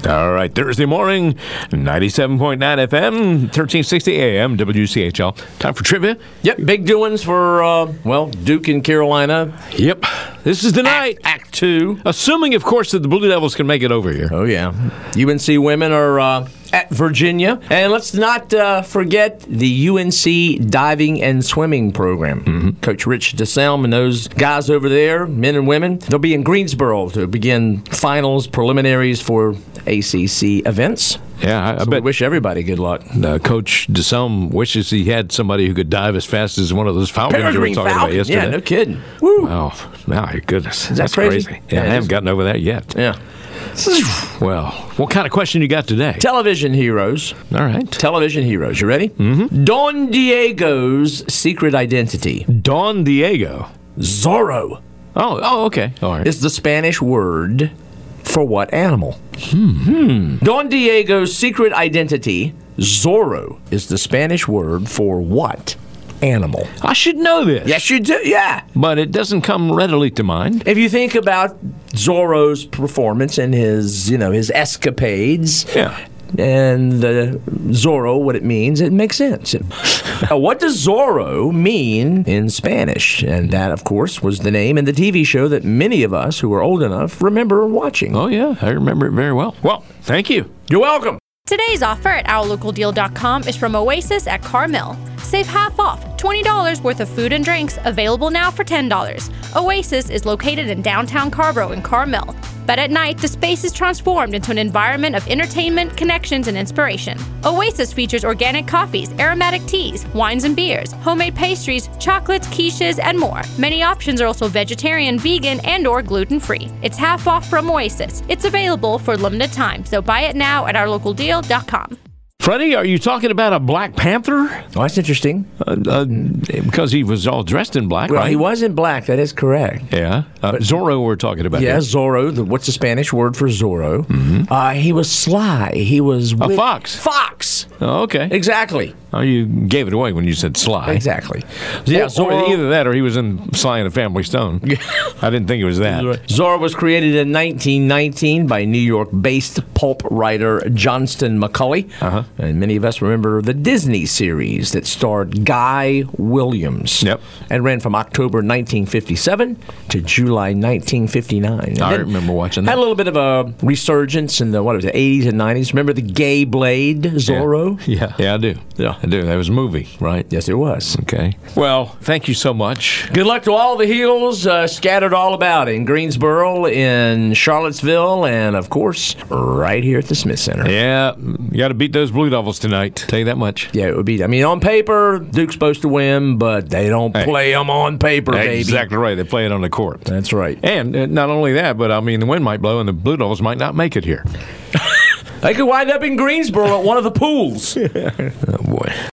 All right, Thursday morning, 97.9 FM, 1360 AM, WCHL. Time for trivia. Yep, big doings for, Duke and Carolina. Yep, this is the night. Act 2. Assuming, of course, that the Blue Devils can make it over here. Oh, yeah. UNC women are at Virginia. And let's not forget the UNC diving and swimming program. Mm-hmm. Coach Rich DeSalm and those guys over there, men and women, they'll be in Greensboro to begin finals, preliminaries for ACC events. Yeah, I So bet we wish everybody good luck. Coach DeSalm wishes he had somebody who could dive as fast as one of those falcons you were Peregrine talking about Falcon. yesterday. Yeah, no kidding. Woo. Oh, my goodness. that That's crazy? Yeah, Yeah, I it haven't is. gotten over that yet. Yeah. Well, what kind of question you got today? Television heroes. All right. Television heroes. You ready? Mm-hmm. Don Diego's secret identity. Don Diego. Zorro Oh, okay. All right. is the Spanish word for what animal? Don Diego's secret identity, Zorro, is the Spanish word for what animal? I should know this. Yes, you do. Yeah. But it doesn't come readily to mind. If you think about Zorro's performance and his escapades, Yeah. and the Zorro, what it means, it makes sense. Now, what does Zorro mean in Spanish? And that, of course, was the name in the TV show that many of us who are old enough remember watching. Oh, yeah. I remember it very well. Well, thank you. You're welcome. Today's offer at OurLocalDeal.com is from Oasis at Carmel. Save half off, $20 worth of food and drinks, available now for $10. Oasis is located in downtown Carborough in Carmel. But at night, the space is transformed into an environment of entertainment, connections, and inspiration. Oasis features organic coffees, aromatic teas, wines and beers, homemade pastries, chocolates, quiches, and more. Many options are also vegetarian, vegan, and/or gluten-free. It's half off from Oasis. It's available for a limited time, so buy it now at OurLocalDeal.com. Freddie, are you talking about a Black Panther? Oh, that's interesting. Because he was all dressed in black, Well, right? he was in black. That is correct. Yeah. Zorro we're talking about. Yeah, here. Zorro. What's the Spanish word for Zorro? He was sly. He was A fox. Fox. Oh, okay. Exactly. Oh, you gave it away when you said sly. Exactly. Yeah, Or Zorro. either that or he was in Sly and the Family Stone. I didn't think it was that. Zorro was created in 1919 by New York-based pulp writer Johnston McCulley. And many of us remember the Disney series that starred Guy Williams. Yep. And ran from October 1957 to July 1959. And I then remember watching had that. a little bit of a resurgence in the 80s and 90s. Remember the Gay Blade Zorro? Yeah, I do. Yeah. I do. That was a movie, right? Yes, it was. Okay. Well, thank you so much. Good luck to all the heels scattered all about in Greensboro, in Charlottesville, and, of course, right here at the Smith Center. Yeah, you got to beat those Blue Devils tonight. Tell you that much. Yeah, it would be. I mean, on paper, Duke's supposed to win, but they don't play them on paper, baby. Exactly right. They play it on the court. That's right. And not only that, but I mean, the wind might blow and the Blue Devils might not make it here. They could wind up in Greensboro at one of the pools. Oh, boy.